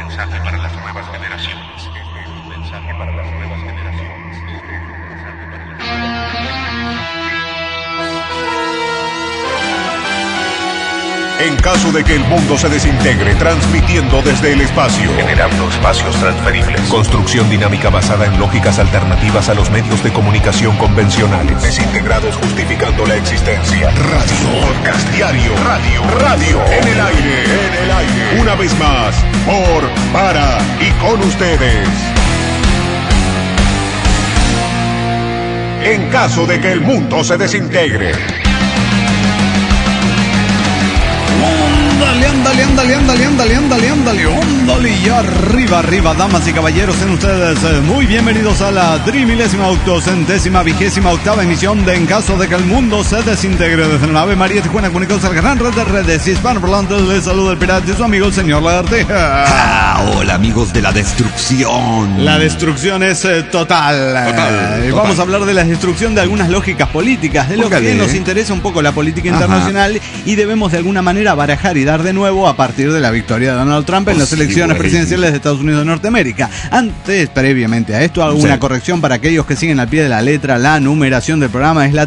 mensaje para las nuevas generaciones. Este es un mensaje para las nuevas generaciones. Este es un mensaje para las nuevas generaciones. En caso de que el mundo se desintegre, transmitiendo desde el espacio, Generando espacios transferibles. construcción dinámica basada en lógicas alternativas a los medios de comunicación convencionales, desintegrados justificando la existencia. Radio, podcast diario, radio, en el aire, una vez más, por, para y con ustedes. En caso de que el mundo se desintegre. Ándale, y arriba, damas y caballeros, sean ustedes muy bienvenidos a la 3.080ª emisión de En caso de que el mundo se desintegre. Desde la nave María Tijuana, comunicados al gran red de redes hispanoparlantes, les saluda el pirata y su amigo el señor Lagartija. Hola amigos de la destrucción. La destrucción es total. Vamos a hablar de la destrucción de algunas lógicas políticas, de lo que nos interesa un poco la política internacional, y debemos de alguna manera barajar y dar de nuevo a partir de la victoria de Donald Trump en las elecciones presidenciales de Estados Unidos de Norteamérica. Previamente a esto, hago una corrección para aquellos que siguen al pie de la letra. La numeración del programa es la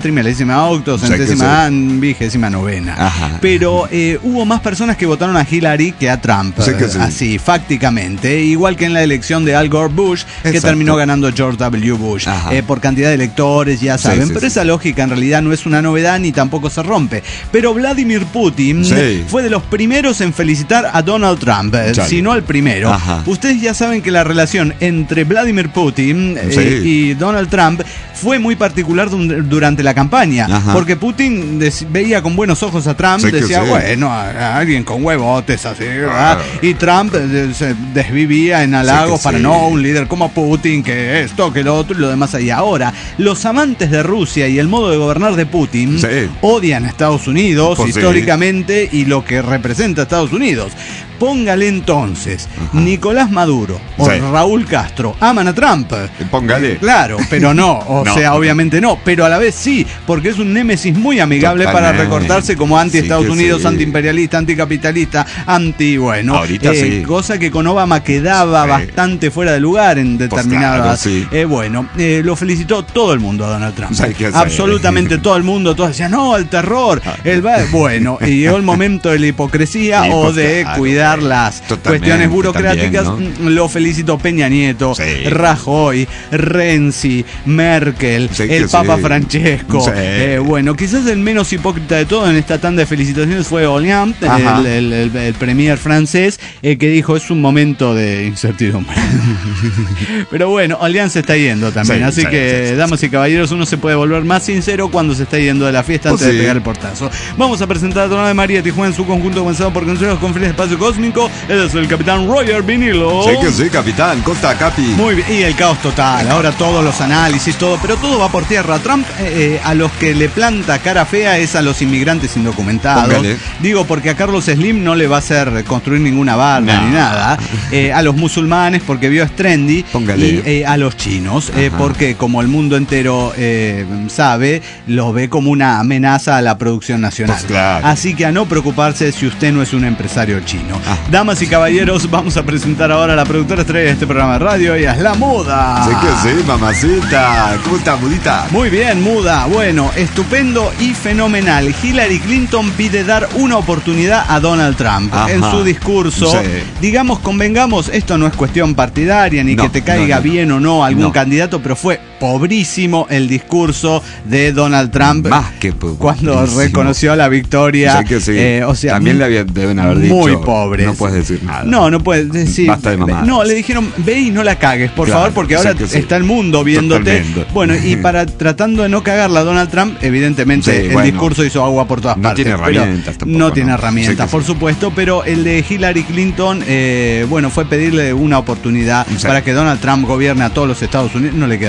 3.080ª. Pero hubo más personas que votaron a Hillary que a Trump. Así, fácticamente. Igual que en la elección de Al Gore Bush, que terminó ganando George W. Bush. Por cantidad de electores, ya saben. Pero esa lógica en realidad no es una novedad ni tampoco se rompe. Pero Vladimir Putin fue de los primeros en felicitar a Donald Trump, si no el primero. Ustedes ya saben que la relación entre Vladimir Putin y Donald Trump fue muy particular durante la campaña, porque Putin veía con buenos ojos a Trump, decía, bueno, alguien con huevotes así, y Trump se desvivía en halagos para un líder como Putin, que esto, que lo otro y lo demás ahí. Ahora, los amantes de Rusia y el modo de gobernar de Putin odian a Estados Unidos históricamente y lo que representa a Estados Unidos. Póngale entonces, Nicolás Maduro o Raúl Castro aman a Trump. Póngale. Claro, pero no, obviamente no, pero a la vez sí, porque es un némesis muy amigable para recortarse como anti-Estados Unidos, anti-imperialista, anticapitalista, cosa que con Obama quedaba bastante fuera de lugar en determinadas. Lo felicitó todo el mundo a Donald Trump. Absolutamente todo el mundo, todos decían, no, el terror, y llegó el momento de la hipocresía o de cuidar las cuestiones burocráticas. Lo felicitó Peña Nieto, Rajoy, Renzi, Merkel, el Papa Francesco. Quizás el menos hipócrita de todo en esta tanda de felicitaciones fue Hollande, el premier francés, que dijo, es un momento de incertidumbre. Pero bueno, Hollande se está yendo también, así que damas y caballeros, uno se puede volver más sincero cuando se está yendo de la fiesta antes de pegar el portazo. Vamos a presentar a la nave María Tijuana en su conjunto comenzado por consejos con fines de espacio cósmico. Él es el capitán Roger Vinilo. Sí, capitán, Costa Capi. Muy bien, y el caos total. Ahora todos los análisis, pero todo va por tierra. Trump, a los que le planta cara fea es a los inmigrantes indocumentados. Póngale. Digo, porque a Carlos Slim no le va a hacer construir ninguna barra ni nada. A los musulmanes, porque vio es trendy. Póngale. Y a los chinos, porque como el mundo entero sabe, los ve como una amenaza a la producción nacional. Así que a no preocuparse si usted no es un empresario chino. Damas y caballeros, vamos a presentar ahora a la productora estrella de este programa de radio. Ella es la Muda. Mamacita. ¿Cómo está, Mudita? Muy bien, Muda. Bueno, estupendo y fenomenal. Hillary Clinton pide dar una oportunidad a Donald Trump en su discurso. Digamos, convengamos, esto no es cuestión partidaria ni que te caiga bien o no algún candidato, pero fue pobrísimo el discurso de Donald Trump. Más que cuando reconoció la victoria. También le deben haber dicho. Muy pobres. No puedes decir nada. No puedes decir. Basta de mamadas. No, le dijeron, ve y no la cagues, por favor, porque ahora está el mundo viéndote. Totalmente. Bueno, y tratando de no cagarla a Donald Trump, evidentemente el discurso hizo agua por todas partes. No tiene herramientas, por supuesto, pero el de Hillary Clinton, fue pedirle una oportunidad para que Donald Trump gobierne a todos los Estados Unidos. No le quedaba de otra.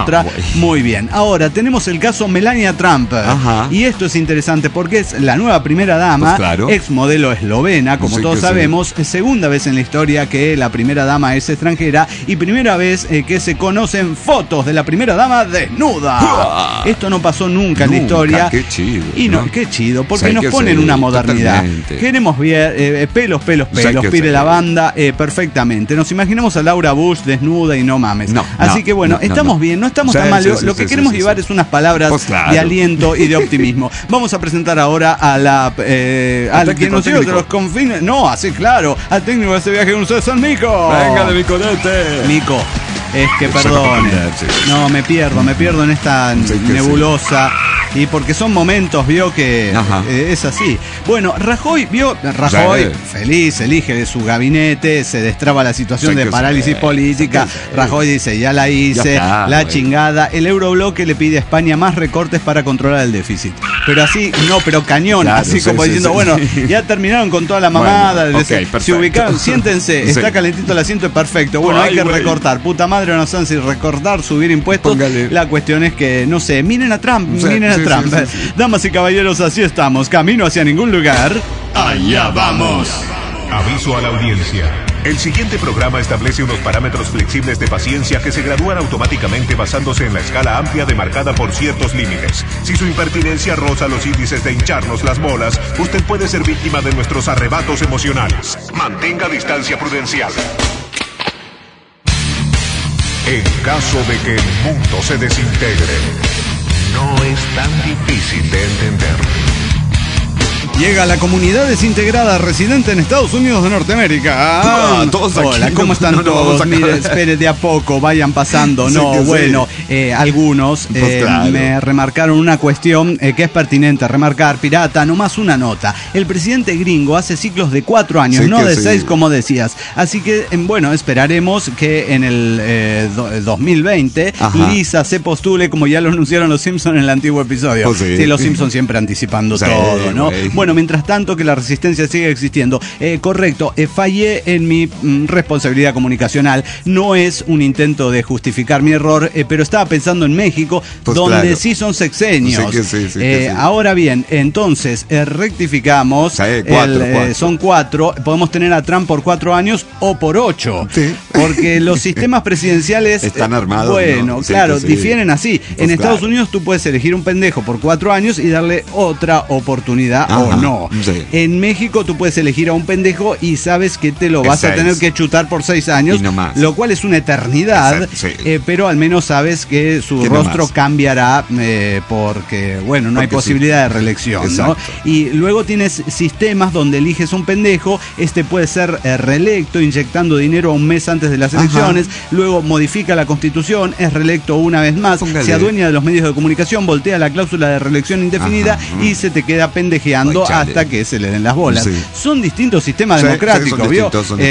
otra. Muy bien. Ahora tenemos el caso Melania Trump. Y esto es interesante porque es la nueva primera dama, ex modelo eslovena, como todos sabemos. Segunda vez en la historia que la primera dama es extranjera y primera vez que se conocen fotos de la primera dama desnuda. Esto no pasó nunca en la historia. Qué chido. Y no, qué chido, porque nos ponen una modernidad. Totalmente. Queremos ver pelos, pide la banda perfectamente. Nos imaginamos a Laura Bush desnuda y no mames. Así que bueno, estamos bien, no estamos tan mal. Lo que queremos llevar es unas palabras de aliento y de optimismo. Vamos a presentar ahora a la al que nos dio de los confines. No, así claro, al técnico de este viaje con ustedes, San Mico. Venga de Miconete. Mico. Es que perdone. No, me pierdo en esta nebulosa. Y porque son momentos, vio que es así. Bueno, Rajoy feliz, elige de su gabinete, se destraba la situación de parálisis política. Rajoy dice, ya la hice, chingada. El Eurobloque le pide a España más recortes para controlar el déficit. Pero así, pero cañón, así como diciendo, bueno, ya terminaron con toda la mamada. Se ubicaron, siéntense, está calentito el asiento, es perfecto. Bueno, hay que recortar, puta madre. No saben si recortar, subir impuestos. La cuestión es que, no sé, miren a Trump, Trump. Damas y caballeros, así estamos, camino hacia ningún lugar. Allá vamos. Aviso a la audiencia. El siguiente programa establece unos parámetros flexibles de paciencia que se gradúan automáticamente basándose en la escala amplia demarcada por ciertos límites. Si su impertinencia roza los índices de hincharnos las bolas, usted puede ser víctima de nuestros arrebatos emocionales. Mantenga distancia prudencial. En caso de que el mundo se desintegre, no es tan difícil de entender. Llega la comunidad desintegrada residente en Estados Unidos de Norteamérica. Hola, ¿cómo están todos? Mire, espere de a poco, vayan pasando. Algunos me remarcaron una cuestión que es pertinente remarcar. Pirata, nomás una nota. El presidente gringo hace ciclos de 4 años, no de 6 como decías. Así que, bueno, esperaremos que en el 2020 Lisa se postule como ya lo anunciaron los Simpsons en el antiguo episodio. Sí, los Simpsons siempre anticipando todo, ¿no? Bueno, mientras tanto que la resistencia sigue existiendo. Correcto, fallé en mi responsabilidad comunicacional. No es un intento de justificar mi error, pero estaba pensando en México, donde sí son sexenios. Ahora bien, entonces rectificamos. Son 4. Podemos tener a Trump por 4 años o por 8. Porque los sistemas presidenciales están armados. Bueno, claro, difieren así. En Estados Unidos tú puedes elegir un pendejo por 4 años y darle otra oportunidad o no. En México tú puedes elegir a un pendejo y sabes que te lo vas a tener que chutar por 6 años, lo cual es una eternidad, pero al menos sabes que su rostro cambiará porque, bueno, no hay posibilidad de reelección, ¿no? Y luego tienes sistemas donde eliges un pendejo, puede ser reelecto inyectando dinero un mes antes de las elecciones, luego modifica la constitución, es reelecto una vez más, se adueña de los medios de comunicación, voltea la cláusula de reelección indefinida y se te queda pendejeando hasta que se le den las bolas. Son distintos sistemas democráticos, ¿vio?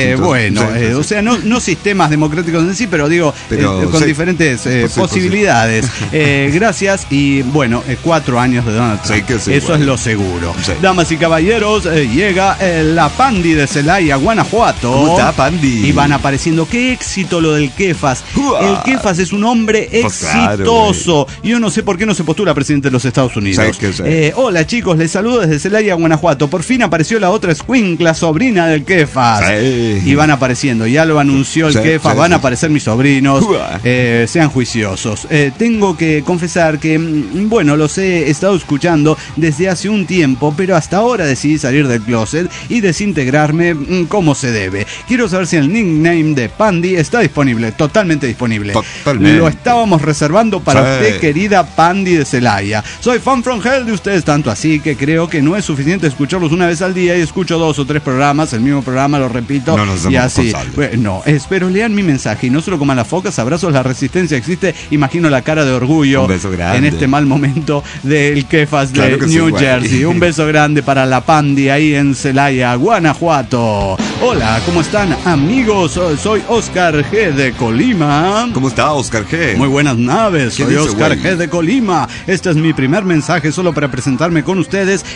O sea, no sistemas democráticos en sí, pero digo, con diferentes posibilidades. Gracias y bueno, 4 años de Donald Trump. Eso es lo seguro. Damas y caballeros, llega la Pandi de Celaya, Guanajuato. ¿Cómo está, Pandi? Y van apareciendo. Qué éxito lo del Kefas. El Kefas es un hombre exitoso. Yo no sé por qué no se postula presidente de los Estados Unidos. Hola chicos, les saludo desde Celaya, Guanajuato. Por fin apareció la otra escuincla sobrina del Kefas. Y van apareciendo. Ya lo anunció el Kefas. Van a aparecer mis sobrinos. Sean juiciosos. Tengo que confesar que, bueno, los he estado escuchando desde hace un tiempo, pero hasta ahora decidí salir del closet y desintegrarme como se debe. Quiero saber si el nickname de Pandi está disponible. Totalmente disponible. Lo estábamos reservando para usted, querida Pandi de Celaya. Soy fan from hell de ustedes, tanto así que creo que no es suficiente escucharlos una vez al día y escucho 2 o 3 programas, el mismo programa, lo repito, y así. Bueno, espero lean mi mensaje y no se lo coman las focas. Abrazos, la resistencia existe. Imagino la cara de orgullo en este mal momento del Kefas de New Jersey. Un beso grande para la Pandi ahí en Celaya, Guanajuato. Hola, ¿cómo están, amigos? Soy Oscar G de Colima. ¿Cómo está, Oscar G? Muy buenas naves, soy Oscar G de Colima. Este es mi primer mensaje solo para presentarme con ustedes y todos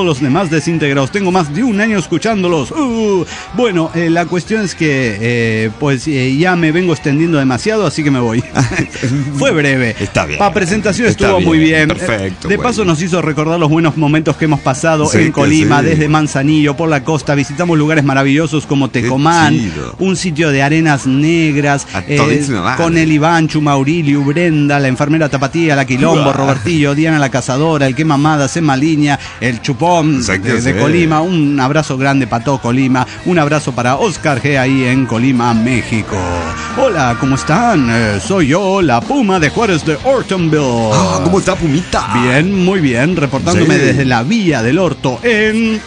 los demás desintegrados. Tengo más de un año escuchándolos. Bueno, la cuestión es que ya me vengo extendiendo demasiado, así que me voy. Fue breve. Está bien. La presentación estuvo muy bien. Perfecto. De paso nos hizo recordar los buenos momentos que hemos pasado en Colima, desde Manzanillo, por la costa. Visitamos lugares maravillosos como Tecomán, un sitio de arenas negras, con el Ivanchu, Maurilio, Brenda, la enfermera Tapatía, la Quilombo, Robertillo, Diana la Cazadora, el Quemamada, Semaliña, el Chupón de Colima. Un abrazo grande para todo Colima. Un abrazo para Oscar G. ahí en Colima, México. Hola, ¿cómo están? Soy yo, la Puma de Juárez de Ortonville. ¿Cómo está, Pumita? Bien, muy bien, reportándome desde la Villa del Orto en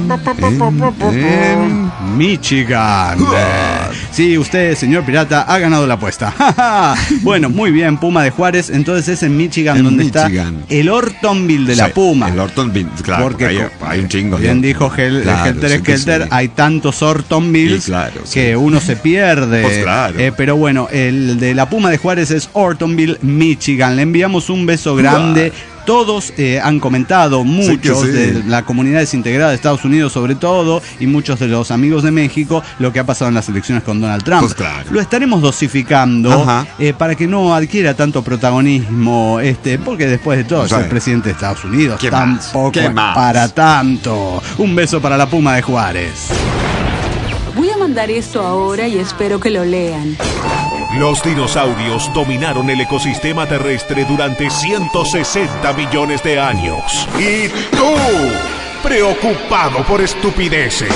Michigan. Sí, usted, señor pirata, ha ganado la apuesta. Bueno, muy bien, Puma de Juárez. Entonces es en Michigan donde está el Ortonville de la Puma. El Ortonville, claro, porque hay un chingo. Bien dijo Helter Skelter, hay tantos Ortonvilles que uno se pierde. Pues claro. Pero bueno, el de la Puma de Juárez es Ortonville, Michigan. Le enviamos un beso grande. Todos han comentado, muchos de la comunidad desintegrada de Estados Unidos sobre todo, y muchos de los amigos de México, lo que ha pasado en las elecciones con Donald Trump. Pues claro. Lo estaremos dosificando para que no adquiera tanto protagonismo, porque después de todo es el presidente de Estados Unidos. Tampoco es para tanto. Un beso para la Puma de Juárez. Voy a mandar esto ahora y espero que lo lean. Los dinosaurios dominaron el ecosistema terrestre durante 160 millones de años. Y tú, preocupado por estupideces.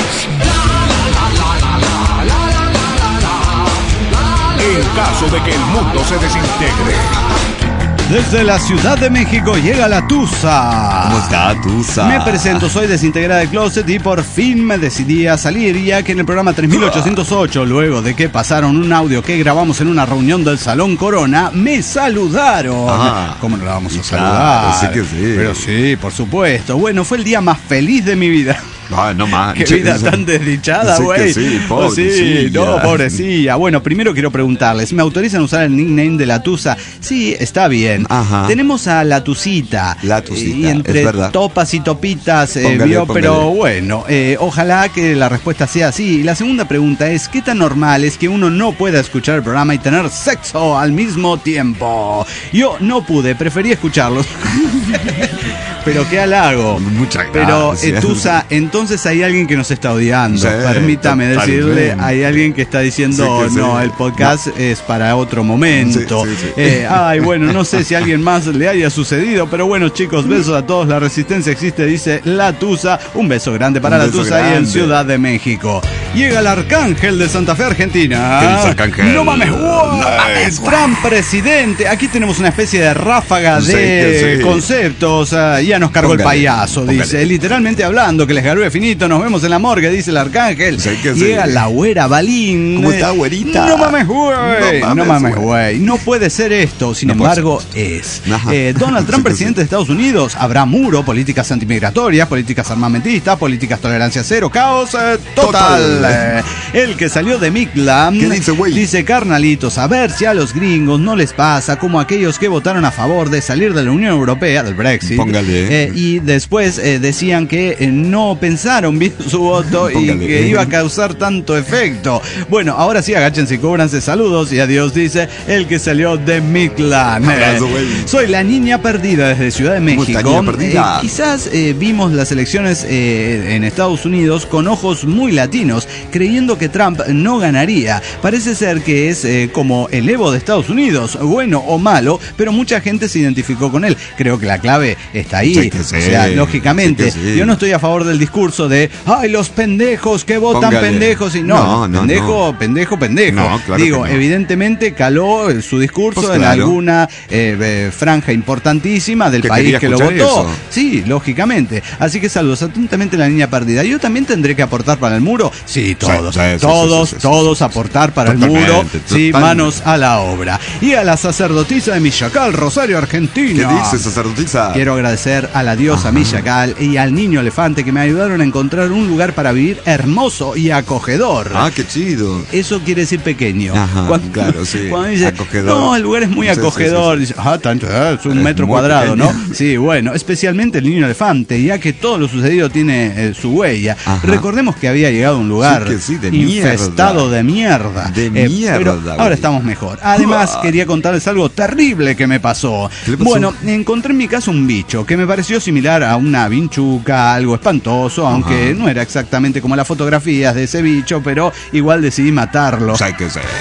En caso de que el mundo se desintegre. Desde la Ciudad de México llega la Tusa. ¿Cómo está, Tusa? Me presento, soy desintegrada del closet y por fin me decidí a salir, ya que en el programa 3808, luego de que pasaron un audio que grabamos en una reunión del Salón Corona, me saludaron. ¿Cómo no la vamos a saludar? Sí que sí. Pero sí, por supuesto. Bueno, fue el día más feliz de mi vida. No manches. Qué vida tan desdichada, güey. Sí, pobrecilla. Pobrecilla. Bueno, primero quiero preguntarles, ¿me autorizan a usar el nickname de la Tusa? Sí, está bien. Tenemos a la Tusita. La Tusita, y entre es verdad. topas y topitas, Póngale. pero bueno, ojalá que la respuesta sea así. Y la segunda pregunta es, ¿qué tan normal es que uno no pueda escuchar el programa y tener sexo al mismo tiempo? Yo no pude, preferí escucharlos. Pero qué halago. Muchas gracias. Pero Tusa, entonces hay alguien que nos está odiando. Sí, permítame decirle, totalmente. hay alguien que está diciendo, el podcast es para otro momento. Ay, bueno, no sé si a alguien más le haya sucedido, pero bueno, chicos, besos a todos. La resistencia existe, dice la Tusa. Un beso grande para la Tusa ahí en Ciudad de México. Llega el Arcángel de Santa Fe, Argentina. ¿Qué dice Arcángel? No mames, Trump presidente. Aquí tenemos una especie de ráfaga de conceptos. Ya nos cargó el payaso, dice. Literalmente hablando, que les garúe finito. Nos vemos en la morgue, dice el Arcángel. Llega la güera Balín. ¿Cómo está, güerita? No mames, güey. No mames, güey. No puede ser esto. Sin embargo, es. Donald Trump, presidente de Estados Unidos. Habrá muro, políticas antimigratorias, políticas armamentistas, políticas tolerancia cero, caos total. El que salió de Midland. ¿Qué dice, güey? Dice, carnalitos, a ver si a los gringos no les pasa como aquellos que votaron a favor de salir de la Unión Europea, del Brexit. Póngale. Y después decían que no pensaron bien su voto y que iba a causar tanto efecto. Bueno, ahora sí, agáchense y cúbranse. Saludos y adiós, dice el que salió de Midland. Soy la niña perdida desde Ciudad de México. Quizás vimos las elecciones en Estados Unidos con ojos muy latinos, creyendo que Trump no ganaría. Parece ser que es como el Evo de Estados Unidos, bueno o malo, pero mucha gente se identificó con él. Creo que la clave está ahí. O sea, lógicamente, yo no estoy a favor del discurso de ¡ay, los pendejos que votan pendejos! Y pendejo. No, claro. Digo, evidentemente caló su discurso en alguna franja importantísima del país que lo votó. Eso. Sí, lógicamente. Así que saludos atentamente a la niña perdida. Yo también tendré que aportar para el muro. Sí, todos aportar para el muro. Sí, manos a la obra. Y a la sacerdotisa de Michacal, Rosario, Argentina. ¿Qué dice, sacerdotisa? Quiero agradecer Júpiter, a la diosa Mishakal y al niño elefante, que me ayudaron a encontrar un lugar para vivir hermoso y acogedor. Ah, qué chido. Eso quiere decir pequeño. Claro, sí. Cuando dice, acogedor. no, el lugar es muy acogedor. Dice, tanto, es un metro cuadrado, pequeño, ¿no? Sí, bueno, especialmente el niño elefante, ya que todo lo sucedido tiene su huella. Recordemos que había llegado a un lugar infestado de mierda. Pero ahora estamos mejor. Además, quería contarles algo terrible que me pasó. Bueno, encontré en mi casa un bicho que me pareció similar a una vinchuca, algo espantoso, aunque no era exactamente como las fotografías de ese bicho, pero igual decidí matarlo. Hay que ser.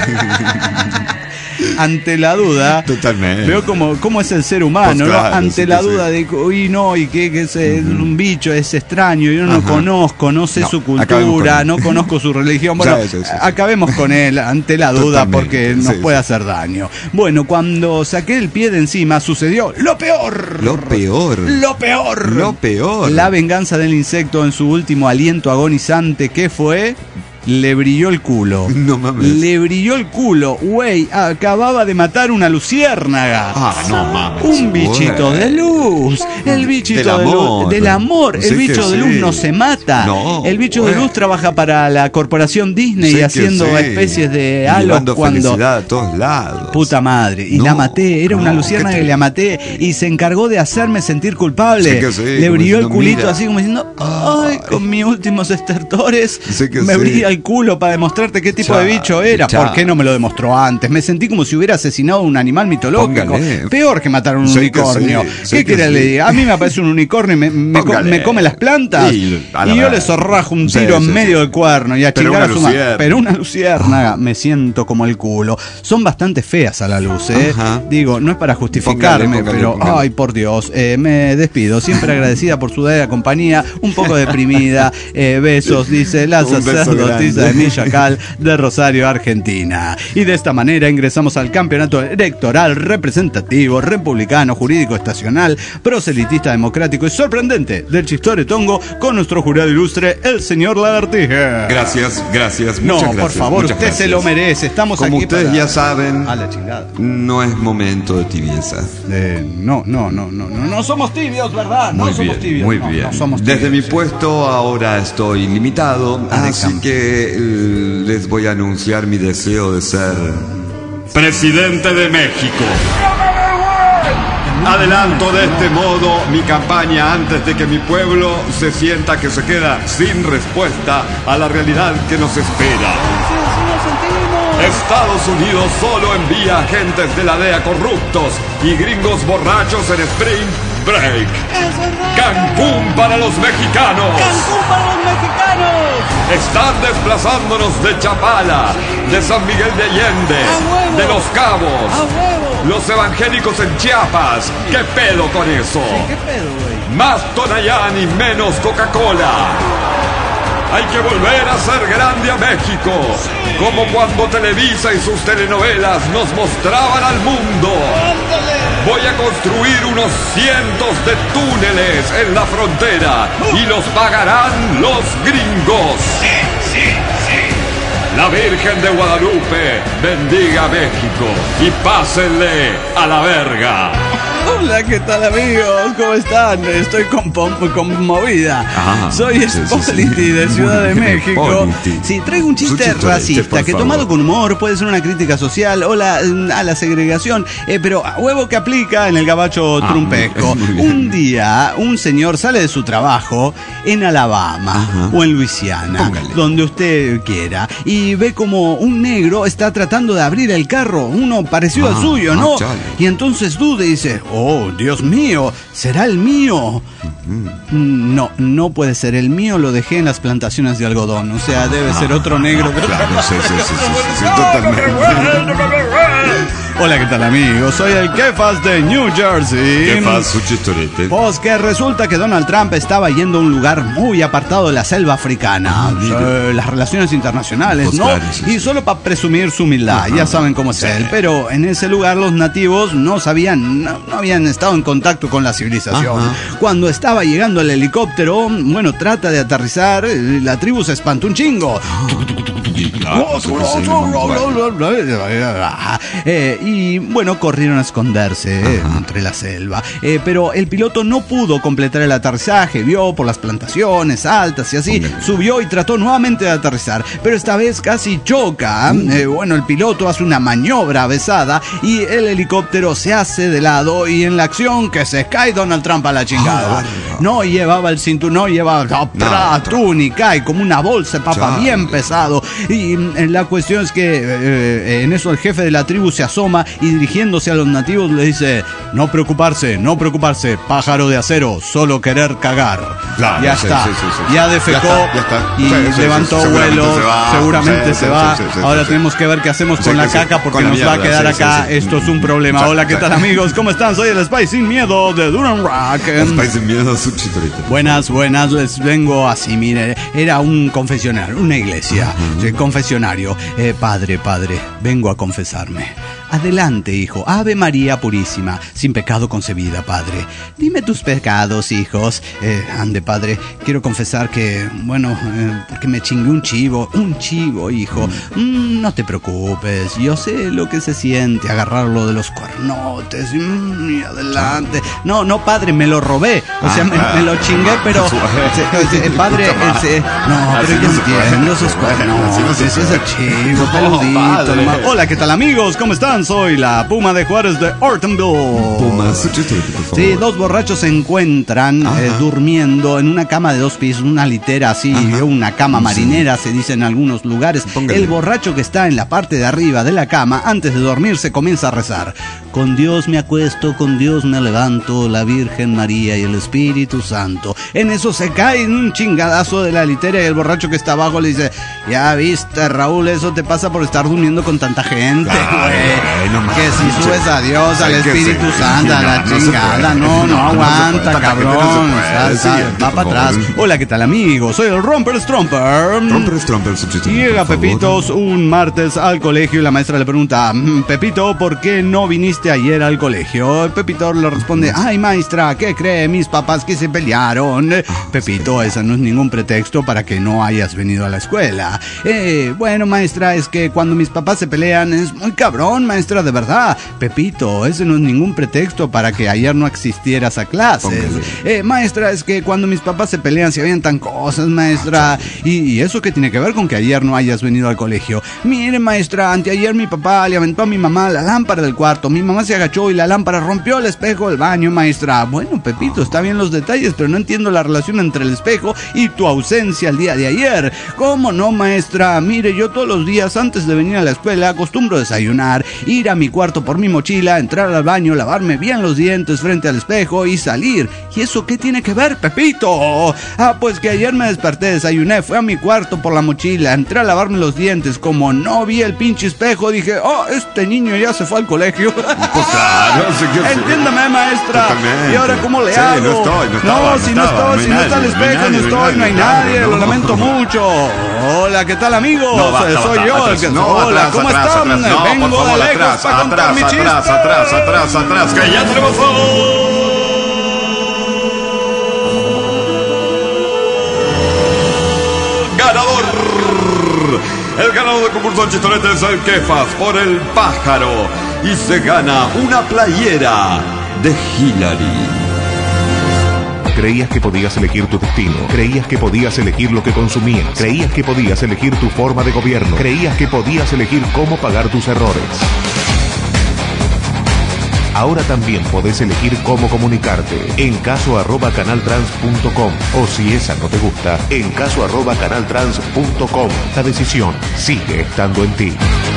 Ante la duda, totalmente. Veo cómo es el ser humano, pues claro, ¿no? Ante la duda de, uy, no, y que es un bicho, es extraño, yo no lo conozco, no sé su cultura, no conozco su religión. Bueno, acabemos con él ante la duda, porque nos puede hacer daño. Bueno, cuando saqué el pie de encima, sucedió lo peor. Lo peor. Lo peor. Lo peor. La venganza del insecto en su último aliento agonizante, ¿qué fue? Le brilló el culo. No mames. Le brilló el culo. Güey, acababa de matar una luciérnaga. No mames. Un bichito de luz. El bichito de luz. Del amor. El bicho de luz no se mata. No, el bicho de luz trabaja para la corporación Disney haciendo especies de halos cuando. Felicidad a todos lados. Puta madre. Y la maté. Era una luciérnaga que la maté. Y se encargó de hacerme sentir culpable. Le brilló el culito así como diciendo, ay, con mis últimos estertores me brilla el culo para demostrarte qué tipo de bicho era. ¿Por qué no me lo demostró antes? Me sentí como si hubiera asesinado un animal mitológico. Peor que matar un unicornio. ¿Qué quiere le diga? A mí me aparece un unicornio y me come las plantas y yo le zorrajo un tiro en medio del cuerno y a chingar a su madre. Pero una luciérnaga, me siento como el culo. Son bastante feas a la luz, Digo, no es para justificarme, pero ay, por Dios, me despido. Siempre agradecida por su día compañía, un poco deprimida. Besos, dice la sacerdotisa de Mishakal de Rosario, Argentina. Y de esta manera ingresamos al campeonato electoral representativo, republicano, jurídico, estacional, proselitista, democrático y sorprendente del Chistoretongo con nuestro jurado ilustre, el señor Lagartija. Gracias. No, por favor, usted se lo merece. Estamos como aquí ustedes ya saben, a la chingada. No es momento de tibieza. No somos tibios, ¿verdad? No somos tibios. Muy bien. No somos tibios. Desde mi puesto ahora estoy limitado, así que les voy a anunciar mi deseo de ser presidente de México. Adelanto de este modo mi campaña antes de que mi pueblo se sienta que se queda sin respuesta a la realidad que nos espera. Estados Unidos solo envía agentes de la DEA corruptos y gringos borrachos en Spring Break. Cancún para los mexicanos. Cancún para los mexicanos. Están desplazándonos de Chapala, de San Miguel de Allende, de Los Cabos. Los evangélicos en Chiapas. ¿Qué pedo con eso? ¿Qué pedo, güey? Más Tonayán y menos Coca-Cola. Hay que volver a ser grande a México, como cuando Televisa y sus telenovelas nos mostraban al mundo. Voy a construir unos cientos de túneles en la frontera y los pagarán los gringos. La Virgen de Guadalupe bendiga a México y pásenle a la verga. Hola, ¿qué tal, amigos? ¿Cómo están? Estoy conmovida. Soy Spoliti de Ciudad de México. Sí, traigo un chiste racista que tomado con humor puede ser una crítica social o a la segregación, pero a huevo que aplica en el gabacho trumpesco. Un día, un señor sale de su trabajo en Alabama o en Luisiana, donde usted quiera, y ve como un negro está tratando de abrir el carro, uno parecido al suyo, ¿no? Y entonces duda y dice, oh, Dios mío, ¿será el mío? No puede ser el mío, lo dejé en las plantaciones de algodón, o sea, debe ser otro negro. Claro, sí, totalmente. Hola, ¿qué tal, amigos? Soy el Kefas de New Jersey. Kefas, su chistorete. Pues que resulta que Donald Trump estaba yendo a un lugar muy apartado de la selva africana. Las relaciones internacionales, pues ¿no? Claro, y solo para presumir su humildad, ya saben cómo es él. Pero en ese lugar los nativos no habían estado en contacto con la civilización. Cuando estaba llegando el helicóptero, trata de aterrizar, la tribu se espantó un chingo. Y bueno, corrieron a esconderse entre la selva. Pero el piloto no pudo completar el aterrizaje. Vio por las plantaciones altas y así. Subió y trató nuevamente de aterrizar. Pero esta vez casi choca. Bueno, el piloto hace una maniobra avesada y el helicóptero se hace de lado. Y en la acción que se cae Donald Trump a la chingada. No llevaba el cinturón, no llevaba túnica y como una bolsa de papa bien pesado. Y la cuestión es que en eso el jefe de la tribu se asoma y dirigiéndose a los nativos le dice: no preocuparse, pájaro de acero, solo querer cagar. Claro, ya está, ya defecó y levantó vuelo, seguramente se va. Ahora tenemos que ver qué hacemos con la caca porque nos va a quedar acá. Esto es un problema. Hola, ¿qué tal, amigos? ¿Cómo están? Soy el Spy Sin Miedo de Duran Rock. Spy Sin Miedo, su chitorito. Buenas, les vengo así, mire, era un confesionario, una iglesia, confesionario. Padre, vengo a confesarme. Adelante, hijo. Ave María Purísima, sin pecado concebida, padre. Dime tus pecados, hijos. Ande, padre. Quiero confesar que, bueno, porque me chingué un chivo, hijo. No te preocupes. Yo sé lo que se siente agarrarlo de los cuernotes. Y adelante. No, padre, me lo robé. O sea, me lo chingué, pero... padre, no, pero yo entiendo esos cuernotes, ese chivo, peludito. Hola, ¿qué tal, amigos? ¿Cómo están? Soy la Puma de Juárez de Ortonville. Puma, su chitorito, por favor. Sí, dos borrachos se encuentran durmiendo en una cama de 2 pisos, una litera así, una cama marinera, se dice en algunos lugares. El borracho que está en la parte de arriba de la cama, antes de dormirse, comienza a rezar: con Dios me acuesto, con Dios me levanto, la Virgen María y el Espíritu Santo. En eso se cae en un chingadazo de la litera y el borracho que está abajo le dice: ya viste, Raúl, eso te pasa por estar durmiendo con tanta gente, güey. Que si subes a Dios, al Espíritu Santo, a la chingada, no aguanta, cabrón. Va para atrás. Hola, ¿qué tal, amigos? Soy el Romper Stromper. Llega Pepitos un martes al colegio y la maestra le pregunta: Pepito, ¿por qué no viniste ayer al colegio? Pepito le responde: ay, maestra, ¿qué cree? Mis papás que se pelearon. Pepito, ese no es ningún pretexto para que no hayas venido a la escuela. Bueno, maestra, es que cuando mis papás se pelean es muy cabrón, maestra, de verdad. Pepito, ese no es ningún pretexto para que ayer no asistieras a clases. Maestra, es que cuando mis papás se pelean se avientan cosas, maestra. ¿Y eso qué tiene que ver con que ayer no hayas venido al colegio? Mire, maestra, anteayer mi papá le aventó a mi mamá la lámpara del cuarto. Mi mamá se agachó y la lámpara rompió el espejo del baño, maestra. Bueno, Pepito, está bien los detalles, pero no entiendo la relación entre el espejo y tu ausencia el día de ayer. ¿Cómo no, maestra? Mire, yo todos los días antes de venir a la escuela acostumbro desayunar, ir a mi cuarto por mi mochila, entrar al baño, lavarme bien los dientes frente al espejo y salir. ¿Y eso qué tiene que ver, Pepito? Pues que ayer me desperté, desayuné, fui a mi cuarto por la mochila, entré a lavarme los dientes. Como no vi el pinche espejo, dije: este niño ya se fue al colegio. Pues claro, entiéndame, maestra. Totalmente. ¿Y ahora cómo le hago? Si no está el espejo, no hay nadie. Lo lamento mucho. Hola, ¿qué tal, amigos? Soy yo el que... Hola, ¿cómo están? Vengo de lejos para contar mi chiste. Atrás, que ya tenemos ganador. El ganador del concurso de Chistorete es el Kefas por el pájaro y se gana una playera de Hillary. Creías que podías elegir tu destino, creías que podías elegir lo que consumías, creías que podías elegir tu forma de gobierno, creías que podías elegir cómo pagar tus errores. Ahora también podés elegir cómo comunicarte. En caso@canaltrans.com, o si esa no te gusta, en caso@canaltrans.com. La decisión sigue estando en ti.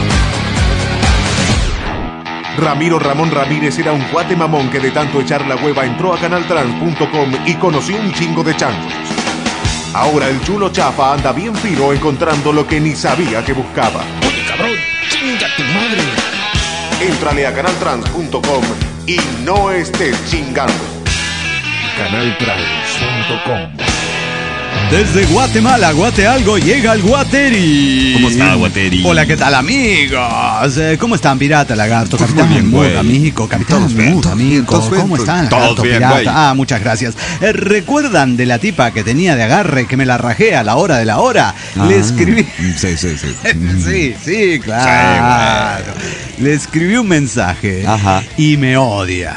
Ramiro Ramón Ramírez era un cuate mamón que de tanto echar la hueva entró a canaltrans.com y conoció un chingo de changos. Ahora el chulo chafa anda bien fino encontrando lo que ni sabía que buscaba. Oye, cabrón, chinga tu madre. Éntrale a canaltrans.com y no estés chingando. Canaltrans.com. Desde Guatemala, Guatealgo, llega el Guateri. ¿Cómo está, Guateri? Hola, ¿qué tal, amigos? ¿Cómo están, Pirata Lagarto? Capitán bien, Mood, güey. amigo, Capitán Mood, amigo. ¿Cómo están, Todos Lagarto, bien, Pirata? güey. Muchas gracias. ¿Recuerdan de la tipa que tenía de agarre que me la rajé a la hora de la hora? Le escribí... Sí, claro. Le escribí un mensaje. Ajá. Y me odia.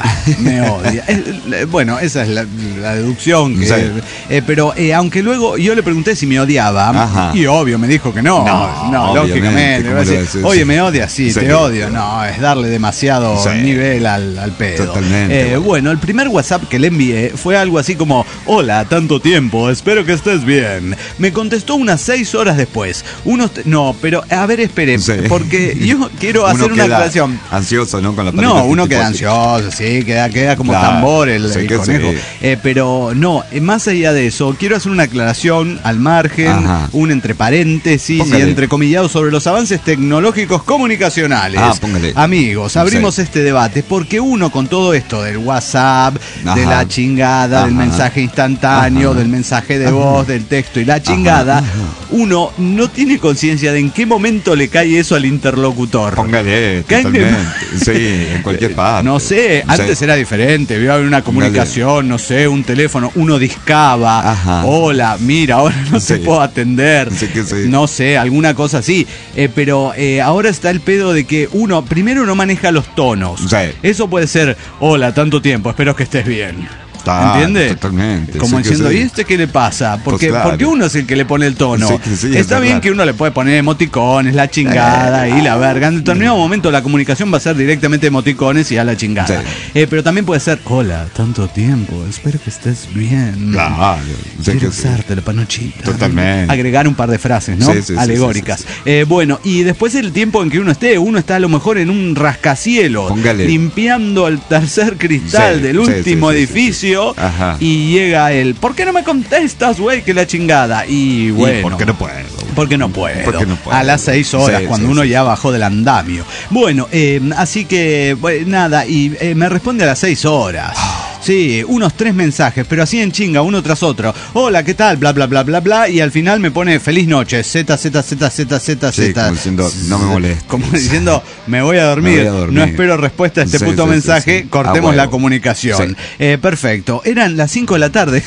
Bueno, esa es la deducción. Que, Sí. pero aunque luego yo le pregunté si me odiaba. Ajá. Y obvio me dijo que no. No, Lógicamente. ¿cómo Va a le decir, decís? oye, me odias, sí, Sí. te odio. No, es darle demasiado nivel al pedo. Totalmente. Bueno, el primer WhatsApp que le envié fue algo así como: hola, tanto tiempo, espero que estés bien. Me contestó unas 6 horas después. No, pero a ver, espere, Sí. porque yo quiero Uno hacer una queda aclaración. ansioso, ¿no? Con la No, uno queda ansioso, sí, queda como Claro, tambor el sí que conejo. sí. Pero no, más allá de eso, quiero hacer una aclaración al margen, Ajá. un entre paréntesis Póngale. y entrecomillado sobre los avances tecnológicos comunicacionales. Póngale. Amigos, abrimos este debate porque uno con todo esto del WhatsApp, de Ajá. la chingada, del Ajá. mensaje instantáneo, Ajá. del mensaje de voz, del texto y la chingada, uno no tiene conciencia de en qué momento le cae eso al interlocutor. Póngale, Caen de- totalmente. Sí, en cualquier parte. No sé, antes Sí. era diferente, había una comunicación, no sé, un teléfono, uno discaba, Ajá. hola, mira, ahora no te Sí. puedo atender, Sí que sí. no sé, alguna cosa así, pero ahora está el pedo de que uno, primero uno maneja los tonos, Sí. eso puede ser, hola, tanto tiempo, espero que estés bien. Claro, ¿Entiende? totalmente, Como sí que diciendo, sí. ¿y este qué le pasa? Porque, Pues claro. porque uno es el que le pone el tono. Sí que sí, es Está bien verdad. que uno le puede poner emoticones, la chingada y la verga. En determinado momento la comunicación va a ser directamente emoticones y a la chingada. Sí. Pero también puede ser, hola, tanto tiempo, espero que estés bien. Claro, sí Quiero que sí. usarte la panochita. Totalmente. Agregar un par de frases, ¿no? Sí, sí, sí, alegóricas. sí, Bueno, y después el tiempo en que uno está a lo mejor en un rascacielos, Póngale. limpiando el tercer cristal Sí, del sí, último sí, sí, sí, edificio. sí. Ajá. Y llega el, ¿por qué no me contestas, güey? Que la chingada. Y bueno. ¿Por qué no puedo? Porque no puedo. Porque no puedo. A las 6 horas, Sí, cuando sí, uno sí. ya bajó del andamio. Bueno, así que, nada, y me responde a las 6 horas. Sí, unos 3 mensajes, pero así en chinga, uno tras otro. Hola, ¿qué tal? Bla, bla, bla, bla, bla. Y al final me pone feliz noche. Z, Z, Z, Z, Z, Sí, Z. como diciendo, no me molestes. Como diciendo, me voy a dormir. Me voy a dormir. No espero respuesta a este Sí, puto sí, mensaje. sí, sí. Cortemos A la huevo. comunicación. Perfecto. Eran las 5 de la tarde.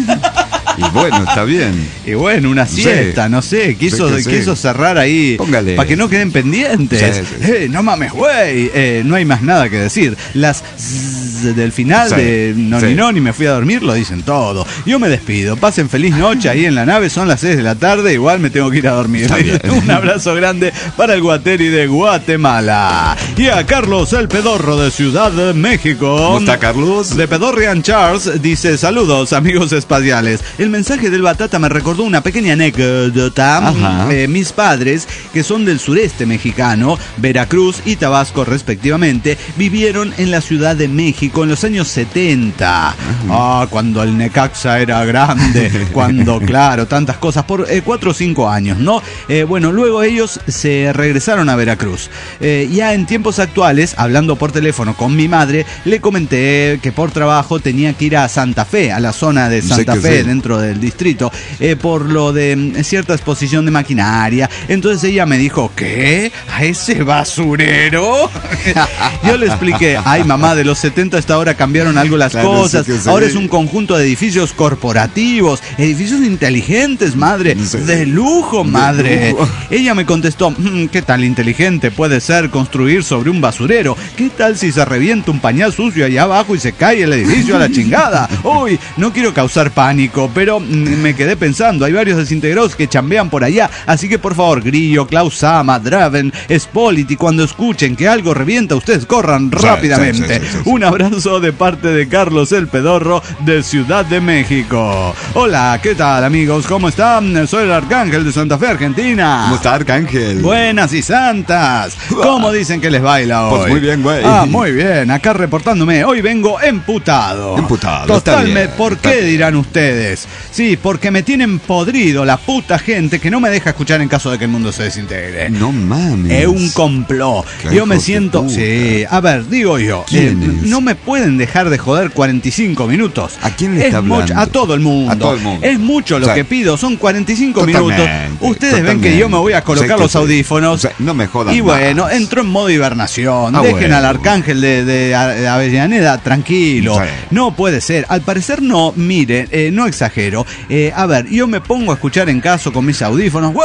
Y bueno, está bien. Y bueno, una Sí. siesta, no sé, quiso Sí que sí. quiso cerrar ahí Póngale. para que no queden pendientes. Sí, sí, sí. No mames, güey, no hay más nada que decir. Las zzz del final Sí, de sí. no, ni me fui a dormir, lo dicen todo. Yo me despido, pasen feliz noche ahí en la nave, son las 6 de la tarde, igual me tengo que ir a dormir. Está bien. Un abrazo grande para el Guateri de Guatemala. Y a Carlos el Pedorro de Ciudad de México. ¿Cómo está, Carlos? De Pedorrian Charles dice: saludos, amigos espaciales. El mensaje del Batata me recordó una pequeña anécdota. Ajá. Mis padres, que son del sureste mexicano, Veracruz y Tabasco respectivamente, vivieron en la Ciudad de México en los años 70. Cuando el Necaxa era grande, cuando, claro, tantas cosas, por 4 o 5 años, ¿no? Bueno, luego ellos se regresaron a Veracruz. Ya en tiempos actuales, hablando por teléfono con mi madre, le comenté que por trabajo tenía que ir a Santa Fe, a la zona de Santa que Fe, sí. dentro del distrito, por lo de cierta exposición de maquinaria. Entonces ella me dijo, ¿qué? ¿A ese basurero? Yo le expliqué, ay mamá, de los 70 hasta ahora cambiaron algo las Claro, cosas, sí que sí. ahora es un conjunto de edificios corporativos, edificios inteligentes, madre, Sí. de lujo, madre. lujo. Ella me contestó, ¿qué tal inteligente puede ser construir sobre un basurero? ¿Qué tal si se revienta un pañal sucio allá abajo y se cae el edificio a la chingada? Uy, no quiero causar pánico, pero me quedé pensando, hay varios desintegrados que chambean por allá, así que por favor, Grillo, Klaus Sama, Draven, Spolity, cuando escuchen que algo revienta, ustedes corran rápidamente. sí. Un abrazo de parte de Carlos el Pedorro de Ciudad de México. Hola, ¿qué tal, amigos? ¿Cómo están? Soy el Arcángel de Santa Fe, Argentina. ¿Cómo está, Arcángel? Buenas y santas. ¿Cómo dicen que les baila hoy? Pues muy bien, güey. Muy bien. Acá reportándome. Hoy vengo emputado. Totalmente. ¿Por qué dirán ustedes? Sí, porque me tienen podrido la puta gente que no me deja escuchar en caso de que el mundo se desintegre. No mames. Es un complot. Yo me siento... Sí, a ver, digo yo. No me pueden dejar de joder 45 minutos. ¿A quién le está hablando? A todo el mundo. A todo el mundo. Es mucho lo que pido. Son 45 minutos. Ustedes ven que yo me voy a colocar los audífonos. O sea, no me jodan. Y bueno, entro en modo hibernación. Dejen al arcángel de Avellaneda tranquilo. Sí. No puede ser. Al parecer no, miren, no exagero. A ver, yo me pongo a escuchar en caso con mis audífonos.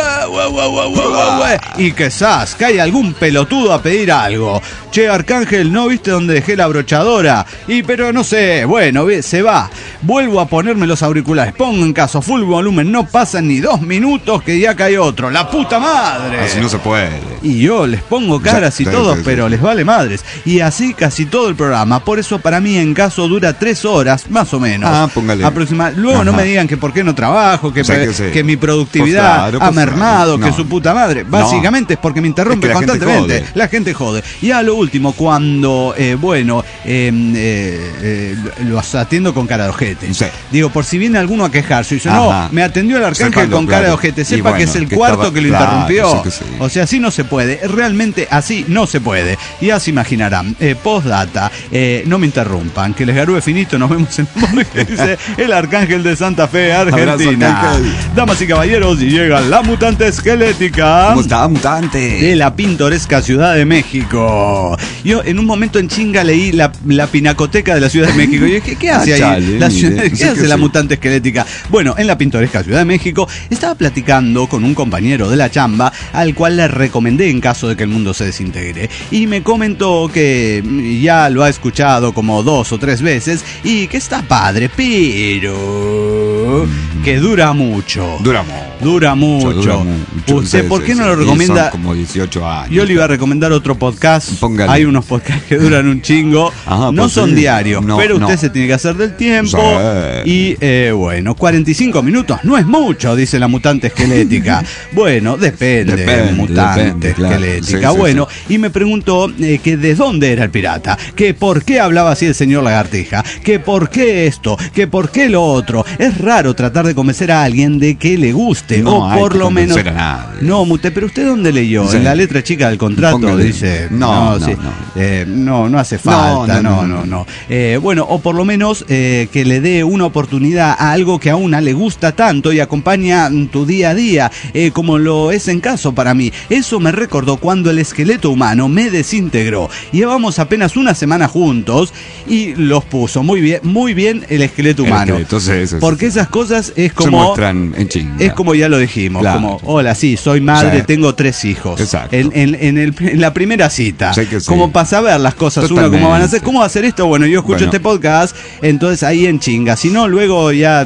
Y quizás cae algún pelotudo a pedir algo. Che, arcángel, ¿no viste dónde dejé la brochadora? Pero no sé, bueno, se va. Vuelvo a ponerme los auriculares. Pongo en caso full volumen. No pasan ni 2 minutos que ya cae otro. ¡La puta madre! Así no se puede. Y yo les pongo caras y todos, pero les vale madres. Y así casi todo el programa. Por eso para mí en caso dura 3 horas, más o menos. Póngale. Luego no me digan que por qué no trabajo, que mi productividad ha mermado, que su puta madre. Básicamente es porque me interrumpe constantemente. La gente jode. Y a lo último, cuando, los atiendo con cara de ojete. Sí. Digo, por si viene alguno a quejarse, y dice, no, me atendió el arcángel con cara de ojete. Sepa que es el cuarto que lo interrumpió. O sea, así no se puede. Realmente así no se puede. Ya se imaginarán. Postdata, no me interrumpan. Que les garúe finito. Nos vemos en dice el arcángel de Santa Fe, Argentina. Abrazo, damas y caballeros, llega la mutante esquelética. ¿Cómo está, mutante? De la pintoresca Ciudad de México. Yo en un momento en chinga leí la pinacoteca de la Ciudad de México. Y dije, ¿qué hace ahí? ¿Qué hace la mutante esquelética? Bueno, en la pintoresca Ciudad de México estaba platicando con un compañero de la chamba al cual le recomendé en caso de que el mundo se desintegre. Y me comentó que ya lo ha escuchado como 2 o 3 veces y que está padre, pero que dura mucho. Dura mucho. ¿Usted por qué no lo recomienda? Son como 18 años. Yo le iba a recomendar otro podcast. Póngale. Hay unos podcasts que duran un chingo. No son diarios, pero usted se tiene que hacer del tiempo. Y bueno, 45 minutos no es mucho, dice la mutante esquelética. Bueno, depende mutante esquelética. Bueno, y me preguntó que de dónde era el pirata, que por qué hablaba así el señor Lagartija, que por qué esto, que por qué lo otro. Es raro tratar de convencer a alguien de que le guste, o por lo menos. No, mute, pero usted dónde leyó, en la letra chica del contrato dice no hace falta, no. Bueno, o por lo menos que le dé una oportunidad a algo que a una le gusta tanto y acompaña tu día a día, como lo es en caso para mí. Eso me recordó cuando el esqueleto humano me desintegró. Llevamos apenas una semana juntos y los puso muy bien el esqueleto humano. Porque esas cosas es como se muestran en chinga. Es como ya lo dijimos, como hola, sí, soy madre, tengo 3 hijos. Exacto. En la primera cita, como para saber las cosas, uno cómo van a hacer, cómo va a hacer esto. Bueno, yo escucho este podcast, entonces ahí en chinga. Si no, luego ya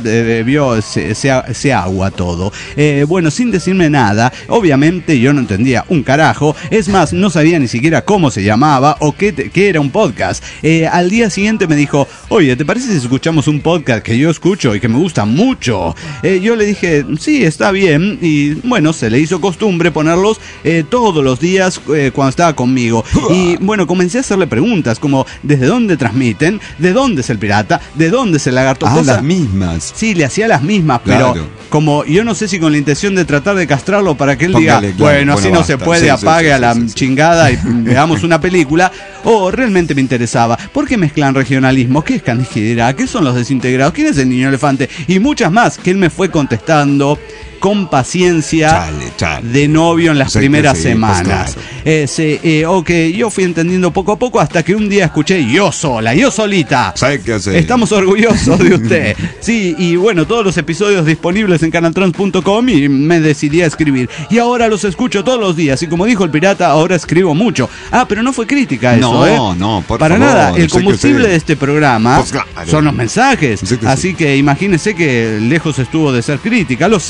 se agua todo. Bueno, sin decirme nada, obviamente yo no entendía un carajo. Es más, no sabía ni siquiera cómo se llamaba o qué era un podcast. Al día siguiente me dijo, oye, ¿te parece si escuchamos un podcast que yo escucho y que me gusta mucho? Yo le dije, sí, está bien. Y bueno, se le hizo costumbre ponerlos todos los días cuando estaba conmigo. Y bueno, comencé a hacerle preguntas como, ¿desde dónde transmiten? ¿De dónde es el pirata? ¿De dónde es el lagarto? Las mismas. Sí, le hacía las mismas, pero como yo no sé si con la intención de tratar de castrarlo para que él diga, bueno, así no se puede, apague a la chingada y veamos una película, o realmente me interesaba. ¿Por qué mezclan regionalismo? ¿Qué es Canijidera? ¿Qué son los desintegrados? ¿Quién es el niño elefante? Y muchas más que él me fue contestando con paciencia de novio en las primeras semanas. O que yo fui entendiendo poco a poco hasta que un día escuché yo solita. ¿Sabe qué hacer? Estamos orgullosos de usted. Sí, y bueno, todos los episodios disponibles en canaltrans.com y me decidí a escribir. Y ahora los escucho todos los días. Y como dijo el pirata, ahora escribo mucho. Pero no fue crítica eso, No, por para favor, nada. El combustible de este programa son los mensajes. Así que imagínense que lejos estuvo de ser crítica. Los amo, les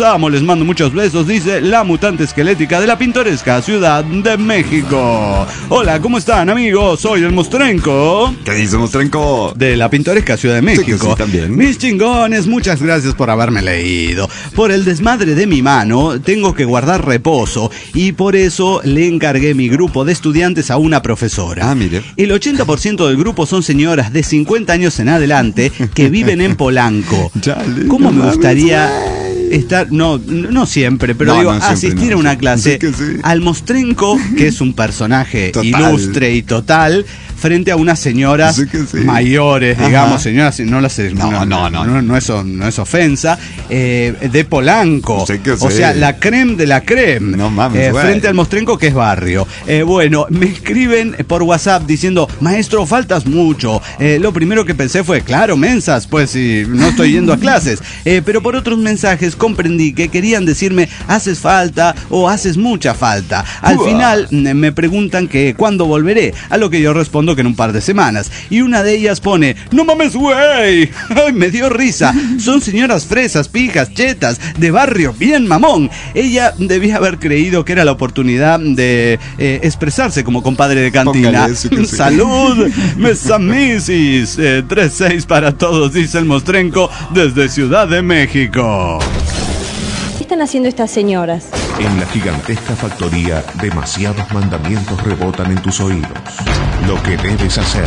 les mando muchos besos, dice la mutante esquelética de la pintoresca Ciudad de México. Hola, ¿cómo están, amigos? Soy el Mostrenco. ¿Qué dice Mostrenco? De la pintoresca Ciudad de México. Sí, también. Mis chingones, muchas gracias por haberme leído. Por el desmadre de mi mano, tengo que guardar reposo y por eso le encargué mi grupo de estudiantes a una profesora. Ah, mire. El 80% del grupo son señoras de 50 años en adelante que viven en Polanco. Chale, ¿Cómo me gustaría estar, no siempre, pero digo, asistir a una clase al Mostrenco, que es un personaje ilustre y total, frente a unas señoras mayores, digamos, señoras, no es ofensa, de Polanco, o sea, la creme de la creme, frente al Mostrenco, que es barrio. Bueno, me escriben por WhatsApp diciendo, maestro, faltas mucho. Lo primero que pensé fue, claro, mensas, pues si no estoy yendo a clases, pero por otros mensajes comprendí que querían decirme, haces falta o haces mucha falta. Al final me preguntan que cuándo volveré, a lo que yo respondo que en un par de semanas. Y una de ellas pone, no mames, güey. Ay, me dio risa. Son señoras fresas, pijas, chetas, de barrio, bien mamón. Ella debía haber creído que era la oportunidad de expresarse como compadre de cantina. Salud, mesamisis. 3-6 para todos, dice el Mostrenco desde Ciudad de México. ¿Qué están haciendo estas señoras? En la gigantesca factoría, demasiados mandamientos rebotan en tus oídos. Lo que debes hacer,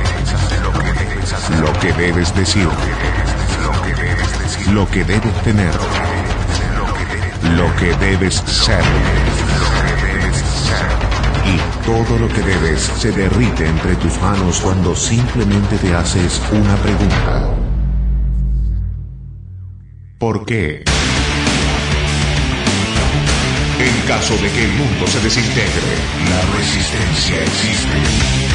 lo que debes decir, lo que debes tener, lo que debes ser. Y todo lo que debes se derrite entre tus manos cuando simplemente te haces una pregunta. ¿Por qué? En caso de que el mundo se desintegre, la resistencia existe.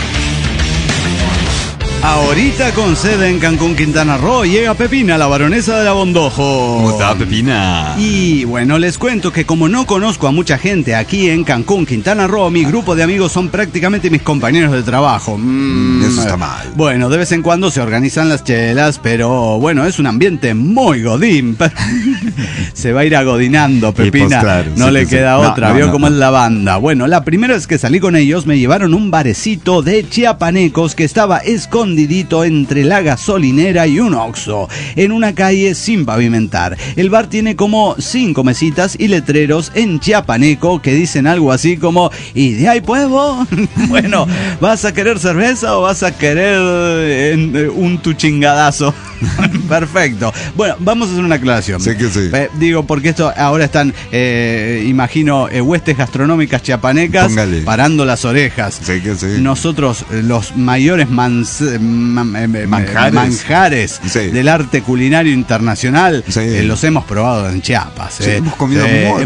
Ahorita con sede en Cancún, Quintana Roo, llega Pepina, la baronesa de la Bondojo. ¿Cómo está, Pepina? Y bueno, les cuento que como no conozco a mucha gente aquí en Cancún, Quintana Roo, mi grupo de amigos son prácticamente mis compañeros de trabajo. Eso está mal. Bueno, de vez en cuando se organizan las chelas, pero bueno, es un ambiente muy godín. Se va a ir agodinando, Pepina. Pues claro, no le queda otra, vio cómo es la banda. Bueno, la primera vez que salí con ellos me llevaron un barecito de chiapanecos que estaba escondidito entre la gasolinera y un Oxxo, en una calle sin pavimentar. El bar tiene como 5 mesitas y letreros en chiapaneco que dicen algo así como, ¿y de ahí puedo? Bueno, ¿vas a querer cerveza o vas a querer un tu chingadazo? Perfecto. Bueno, vamos a hacer una aclaración. Sí que sí. Digo, porque esto ahora están, imagino, huestes gastronómicas chiapanecas. Póngale. Parando las orejas. Sí que sí. Nosotros, los mayores manjares del arte culinario internacional, los hemos probado en Chiapas. Sí, hemos comido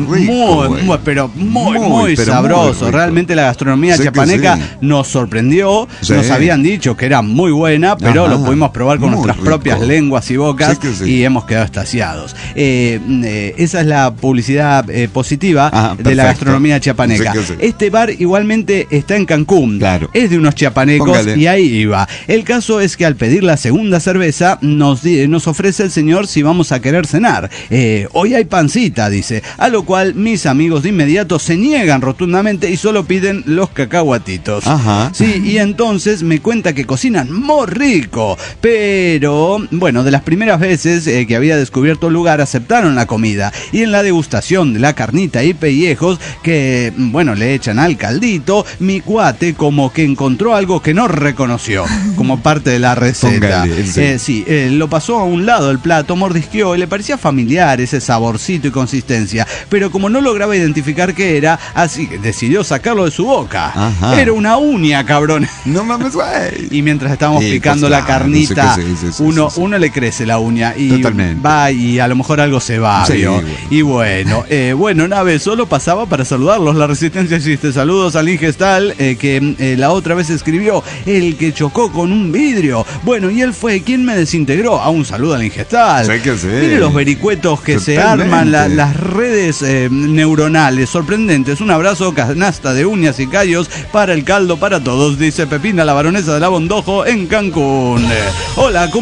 muy sabroso. Realmente la gastronomía chiapaneca nos sorprendió. Nos habían dicho que era muy buena, pero lo pudimos probar con nuestras propias lenguas y bocas y hemos quedado extasiados. Esa es la publicidad positiva de la gastronomía chiapaneca. Este bar igualmente está en Cancún. Claro. Es de unos chiapanecos y ahí iba. El caso es que al pedir la segunda cerveza nos ofrece el señor si vamos a querer cenar. Hoy hay pancita, dice. A lo cual mis amigos de inmediato se niegan rotundamente y solo piden los cacahuatitos. Ajá. Sí, y entonces me cuenta que cocinan muy rico, pero bueno, de las primeras veces que había descubierto el lugar aceptaron la comida y en la degustación de la carnita y pellejos que, bueno, le echan al caldito, mi cuate como que encontró algo que no reconoció como parte de la receta. Lo pasó a un lado del plato, mordisqueó y le parecía familiar ese saborcito y consistencia, pero como no lograba identificar qué era, así que decidió sacarlo de su boca. Ajá. Era una uña, cabrón. No mames, güey. Y mientras estábamos picando la carnita, uno le crece la uña y va y a lo mejor algo se va, ¿vio? Y bueno, Nave, solo pasaba para saludarlos. La resistencia existe. Saludos al Ingestal, que la otra vez escribió, el que chocó con un vidrio. Bueno, y él fue quien me desintegró. A un saludo al Ingestal. Mire los vericuetos que se arman, las redes neuronales sorprendentes. Un abrazo, canasta de uñas y callos para el caldo para todos, dice Pepina, la baronesa de la Bondojo en Cancún. Hola, ¿cómo están?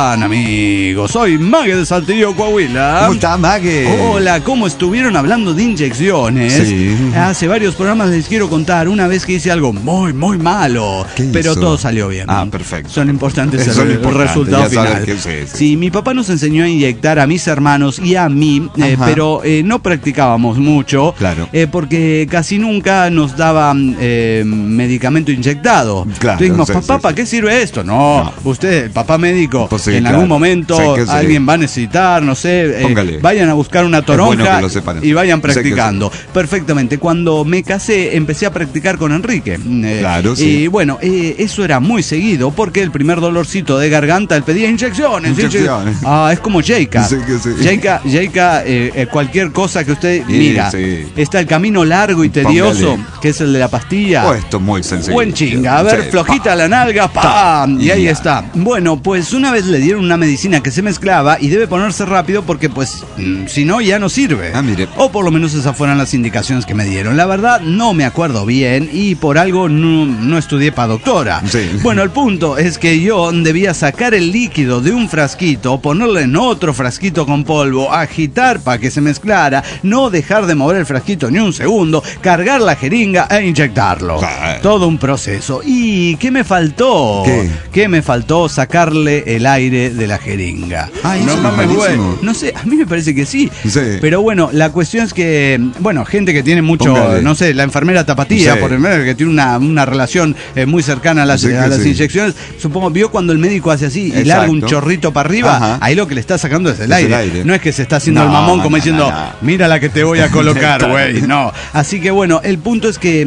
están, amigos? Soy Mague de Saltillo, Coahuila. ¿Cómo está, Mague? Hola, ¿cómo estuvieron hablando de inyecciones? Sí. Hace varios programas les quiero contar una vez que hice algo muy, muy malo, pero todo salió bien. Ah, perfecto. Son importantes Eso el resultado final. Sí. Sí, mi papá nos enseñó a inyectar a mis hermanos y a mí, pero no practicábamos mucho, claro. Porque casi nunca nos daban medicamento inyectado. Claro, Entonces dijimos, papá, ¿para qué sirve esto? No, usted, el papá médico, pues sí, en algún momento alguien va a necesitar, no sé, vayan a buscar una toronja y vayan practicando. Perfectamente. Cuando me casé, empecé a practicar con Enrique. Claro, sí. Y bueno, eso era muy seguido porque el primer dolorcito de garganta él pedía inyecciones. Es como Jayka. Jayka, cualquier cosa que usted mira. Está el camino largo y tedioso, que es el de la pastilla. Esto es muy sencillo. Buen chinga. A ver, flojita la nalga, ¡pam! Y ahí está. Bueno, pues una vez le dieron una medicina que se mezclaba y debe ponerse rápido porque, pues, si no, ya no sirve. Mire. O por lo menos esas fueron las indicaciones que me dieron. La verdad, no me acuerdo bien y por algo no estudié para doctora. Sí. Bueno, el punto es que yo debía sacar el líquido de un frasquito, ponerle en otro frasquito con polvo, agitar para que se mezclara, no dejar de mover el frasquito ni un segundo, cargar la jeringa e inyectarlo. Todo un proceso. ¿Y qué me faltó? ¿Qué me faltó? Sacarle el aire de la jeringa. No sé, a mí me parece que sí. Pero bueno, la cuestión es que, bueno, gente que tiene mucho, no sé, la enfermera Tapatía, por ejemplo, que tiene una relación muy cercana a las inyecciones, supongo, vio cuando el médico hace así y larga un chorrito para arriba, ahí lo que le está sacando es el aire. No es que se está haciendo el mamón como diciendo, mira la que te voy a colocar, güey. No. Así que bueno, el punto es que,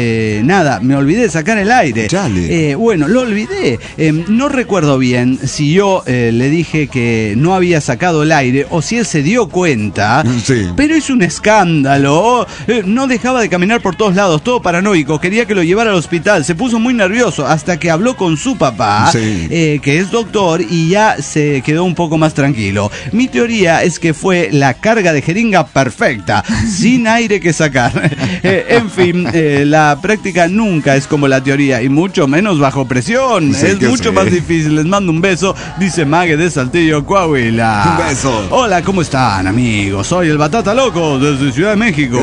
me olvidé de sacar el aire. Bueno, lo olvidé. No recuerdo bien si yo le dije que no había sacado el aire o si él se dio cuenta, pero es un escándalo. No dejaba de caminar por todos lados, todo paranoico, quería que lo llevara al hospital, se puso muy nervioso hasta que habló con su papá, que es doctor, y ya se quedó un poco más tranquilo. Mi teoría es que fue la carga de jeringa perfecta, sin aire que sacar. En fin, la práctica nunca es como la teoría y mucho menos bajo presión. Es mucho más difícil. Les mando un beso, dice Mague de Saltillo, Coahuila. Un beso. Hola, ¿cómo están, amigos? Soy el Batata Loco desde Ciudad de México.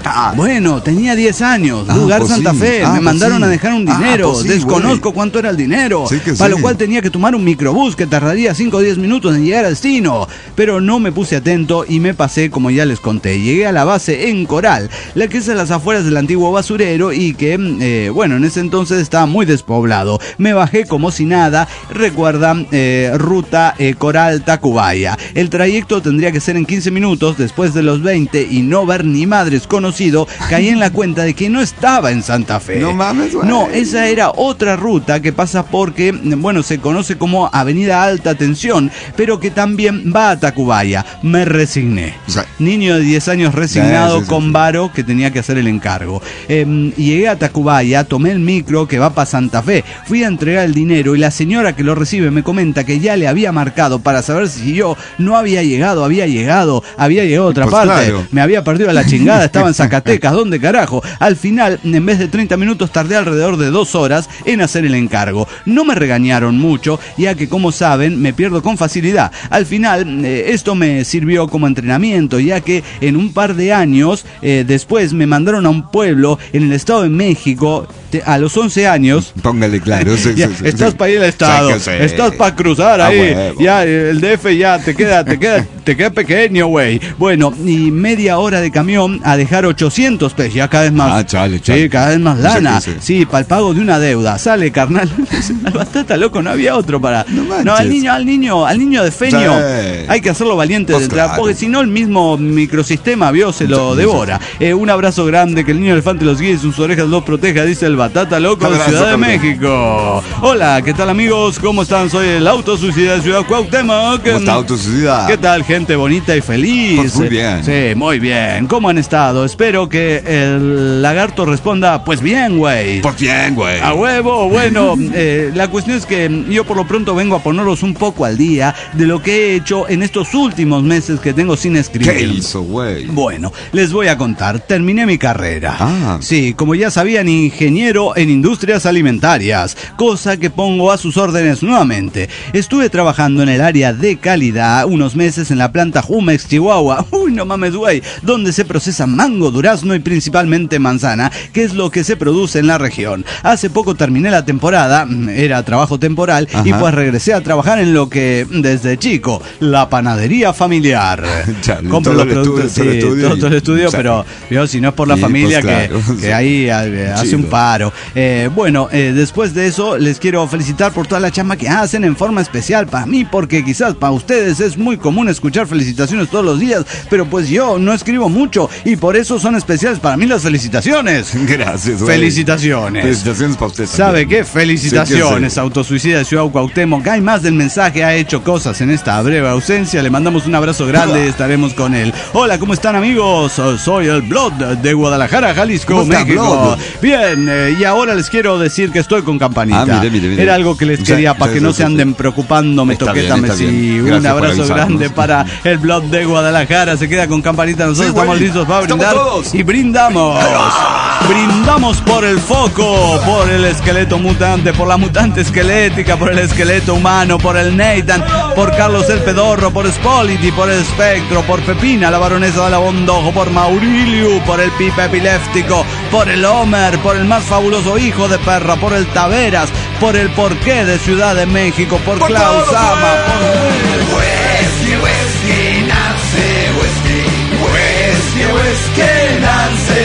Bueno, tenía 10 años, lugar Santa Fe. Me mandaron a dejar un dinero. Desconozco cuánto era el dinero. Para lo cual tenía que tomar un microbús que tardaría 5 o 10 minutos en llegar al destino. Pero no me puse atento y me pasé, como ya les conté. Llegué a la base en Coral, la que es en las afueras del antiguo basurero y que, en ese entonces estaba muy despoblado. Me bajé como si nada. Recuerdan, ruta Coral-Tacubaya. El trayecto tendría que ser en 15 minutos. Después de los 20 y no ver ni madres conocido, caí en la cuenta de que no estaba en Santa Fe. No mames, güey. No, esa era otra ruta que pasa porque, se conoce como Avenida Alta Tensión, pero que también va a Tacubaya. Me resigné. Niño de 10 años resignado con varo que tenía que hacer el encargo. Llegué a Tacubaya, tomé el micro que va para Santa Fe, fui a entregar el dinero y la señora que lo recibe me comenta que ya le había marcado para saber si yo no había llegado, había llegado a otra parte. Claro. Me había perdido a la chingada, estaba en Zacatecas, ¿dónde carajo? Al final, en vez de 30 minutos, tardé alrededor de 2 horas en hacer el encargo. No me regañaron mucho, ya que, como saben, me pierdo con facilidad. Al final, esto me sirvió como entrenamiento, ya que en un par de años después me mandaron a un pueblo en el Estado de México a los 11 años. Póngale claro. Estás para ir al Estado, estás para cruzar ahí. Ya el DF ya te queda pequeño, güey. Bueno, y media hora de camión a dejar 800 pesos, ya cada vez más. Chale. Sí, cada vez más lana. Sí, para el pago de una deuda. Sale, carnal. El Batata Loco, no había otro para. No, al niño de Feño. Hay que hacerlo valiente de entrar, porque si no el mismo microsistema se lo devora. Un abrazo grande, que el niño elefante los guíe y sus orejas los proteja, dice el Batata Loco de Ciudad de México. Hola, ¿qué tal, amigos? ¿Cómo están? Soy el autosuicida de Ciudad Cuauhtémoc. ¿Cómo está, autosuicida? ¿Qué tal, gente bonita y feliz? Pues muy bien. Sí, muy bien. ¿Cómo han estado? Espero que el lagarto responda, pues bien, güey. Pues bien, güey. A huevo. Bueno, la cuestión es que yo por lo pronto vengo a ponerlos un poco al día de lo que he hecho en estos últimos meses que tengo sin escribir. ¿Qué hizo, güey? Bueno, les voy a contar. Terminé mi carrera. Sí, como ya sabían, ingeniero ingeniero en industrias alimentarias, cosa que pongo a sus órdenes nuevamente. Estuve trabajando en el área de calidad unos meses en la planta Jumex, Chihuahua, no mames güey, donde se procesa mango, durazno y principalmente manzana, que es lo que se produce en la región. Hace poco terminé la temporada, era trabajo temporal, y pues regresé a trabajar en lo que desde chico, la panadería familiar. Compro los productos, todo el estudio, pero yo, si no es por la familia, pues claro, que ahí hace un paro. Después de eso les quiero felicitar por toda la chamba que hacen en forma especial para mí, porque quizás para ustedes es muy común escuchar felicitaciones todos los días, pero pues yo no escribo mucho y por eso son especiales para mí las felicitaciones. Gracias, güey. Felicitaciones. Felicitaciones para usted. ¿Sabe qué? Felicitaciones, sí, Autosuicida de Ciudad Cuauhtémoc. Hay más del mensaje, ha hecho cosas en esta breve ausencia. Le mandamos un abrazo grande y estaremos con él. Hola, ¿cómo están, amigos? Soy el Blood de Guadalajara, Jalisco, México. Bien, y ahora les quiero decir que estoy con campanita. Mire. Era algo que les quería para que no se anden preocupando. Me toquétame. Sí, un abrazo grande para el Blood de Guadalajara. Se queda con campanita. Nosotros estamos listos para brindar. Y brindamos. Brindamos por el foco, por el esqueleto mutante, por la mutante esquelética, por el esqueleto humano, por el Nathan, por Carlos el Pedorro, por Spolity, por el Espectro, por Pepina, la baronesa de la Bondojo, por Maurilio, por el Pipe epiléptico, por el Homer, por el más fabuloso hijo de perra, por el Taveras, por el Porqué de Ciudad de México, por Klaus Ama, por Whisky, Nancy, Whisky, Nancy,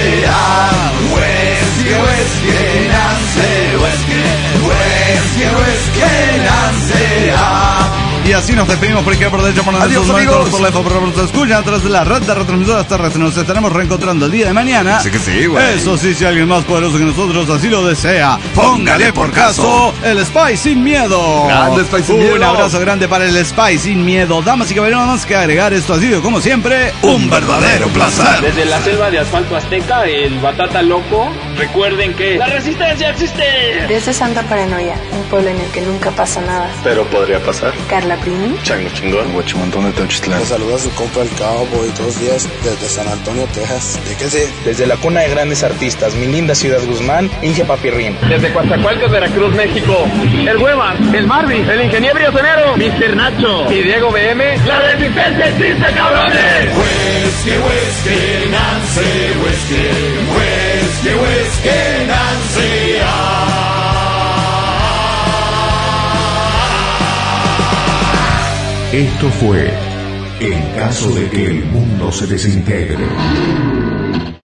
y así nos despedimos por aquí por derecho por nuestros momentos por lejos, pero nos escuchan atrás de la red de retransmisoras terrestres. Nos estaremos reencontrando el día de mañana. Sí que sí, güey. Eso sí, si alguien más poderoso que nosotros así lo desea, póngale por caso el Spy Sin Miedo. Grande Spy Sin Miedo. Un abrazo grande para el Spy Sin Miedo. Damas y caballeros, más que agregar, esto ha sido como siempre un verdadero placer. Desde la selva de asfalto azteca, el Batata Loco, recuerden que la resistencia existe. Desde Santa Paranoia, un pueblo en el que nunca pasa nada, pero podría pasar. Carla Primi, Chango Chingón, Huachimontón de Tenochtitlán. Te saluda su compa el Cowboy, todos los días desde San Antonio, Texas. ¿De qué sé? Desde la cuna de grandes artistas, mi linda ciudad Guzmán, Inge Papirrín. Desde Coatzacoalcos, Veracruz, México, el Huevas, el Marvin, el ingeniero Sonero, Mr. Nacho y Diego BM. ¡La resistencia existe, cabrones! Whiskey, Nancy, Whiskey, Nancy. Esto fue En caso de que el mundo se desintegre.